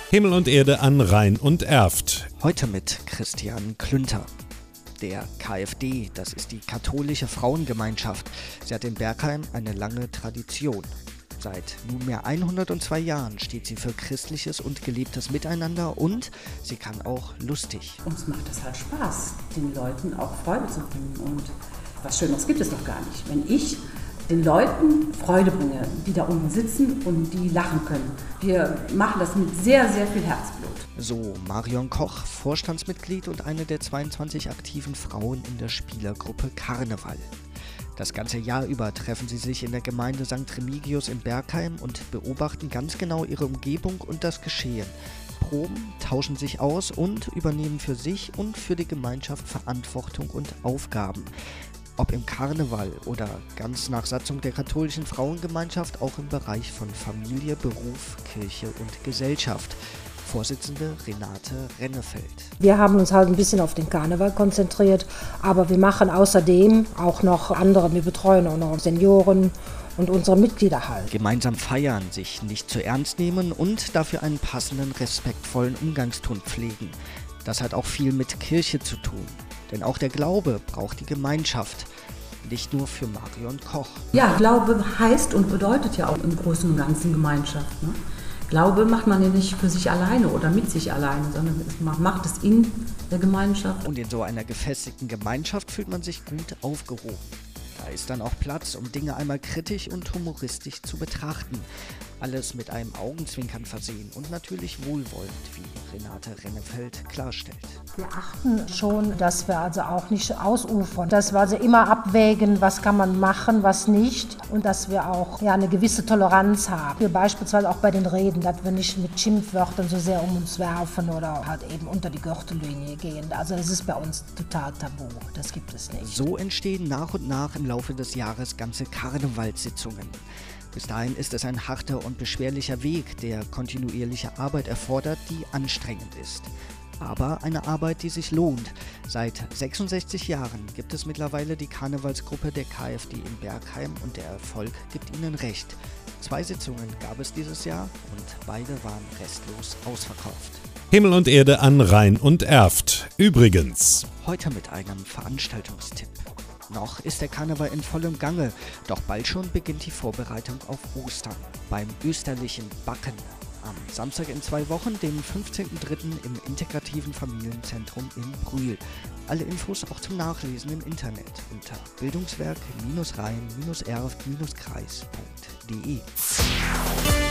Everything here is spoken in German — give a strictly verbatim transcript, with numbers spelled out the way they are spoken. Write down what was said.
Himmel und Erde an Rhein und Erft. Heute mit Christian Klünter. Der KfD, das ist die katholische Frauengemeinschaft. Sie hat in Bergheim eine lange Tradition. Seit nunmehr hundertzwei Jahren steht sie für christliches und gelebtes Miteinander und sie kann auch lustig. Uns macht es halt Spaß, den Leuten auch Freude zu bringen. Und was Schöneres gibt es doch gar nicht. Wenn ich den Leuten Freude bringe, die da unten sitzen und die lachen können. Wir machen das mit sehr, sehr viel Herzblut. So Marion Koch, Vorstandsmitglied und eine der zweiundzwanzig aktiven Frauen in der Spielergruppe Karneval. Das ganze Jahr über treffen sie sich in der Gemeinde Sankt Remigius in Bergheim und beobachten ganz genau ihre Umgebung und das Geschehen. Proben, tauschen sich aus und übernehmen für sich und für die Gemeinschaft Verantwortung und Aufgaben. Ob im Karneval oder ganz nach Satzung der katholischen Frauengemeinschaft auch im Bereich von Familie, Beruf, Kirche und Gesellschaft. Vorsitzende Renate Rennefeld. Wir haben uns halt ein bisschen auf den Karneval konzentriert, aber wir machen außerdem auch noch andere, wir betreuen auch noch Senioren und unsere Mitglieder halt. Gemeinsam feiern, sich nicht zu ernst nehmen und dafür einen passenden, respektvollen Umgangston pflegen. Das hat auch viel mit Kirche zu tun. Denn auch der Glaube braucht die Gemeinschaft, nicht nur für Marion Koch. Ja, Glaube heißt und bedeutet ja auch im Großen und Ganzen Gemeinschaft. Ne? Glaube macht man ja nicht für sich alleine oder mit sich alleine, sondern man macht es in der Gemeinschaft. Und in so einer gefestigten Gemeinschaft fühlt man sich gut aufgehoben. Da ist dann auch Platz, um Dinge einmal kritisch und humoristisch zu betrachten. Alles mit einem Augenzwinkern versehen und natürlich wohlwollend, wie Renate Rennefeld klarstellt. Wir achten schon, dass wir also auch nicht ausufern, dass wir also immer abwägen, was kann man machen, was nicht und dass wir auch ja, eine gewisse Toleranz haben. Wir beispielsweise auch bei den Reden, dass wir nicht mit Schimpfwörtern so sehr um uns werfen oder halt eben unter die Gürtellinie gehen. Also das ist bei uns total tabu, das gibt es nicht. So entstehen nach und nach im Laufe des Jahres ganze Karnevalssitzungen. Bis dahin ist es ein harter und beschwerlicher Weg, der kontinuierliche Arbeit erfordert, die anstrengend ist. Aber eine Arbeit, die sich lohnt. Seit sechsundsechzig Jahren gibt es mittlerweile die Karnevalsgruppe der KfD in Bergheim und der Erfolg gibt ihnen recht. Zwei Sitzungen gab es dieses Jahr und beide waren restlos ausverkauft. Himmel und Erde an Rhein und Erft. Übrigens. Heute mit einem Veranstaltungstipp. Noch ist der Karneval in vollem Gange, doch bald schon beginnt die Vorbereitung auf Ostern. Beim österlichen Backen. Am Samstag in zwei Wochen, dem fünfzehnten dritten im integrativen Familienzentrum in Brühl. Alle Infos auch zum Nachlesen im Internet unter bildungswerk Bindestrich rhein Bindestrich erft Bindestrich kreis Punkt de.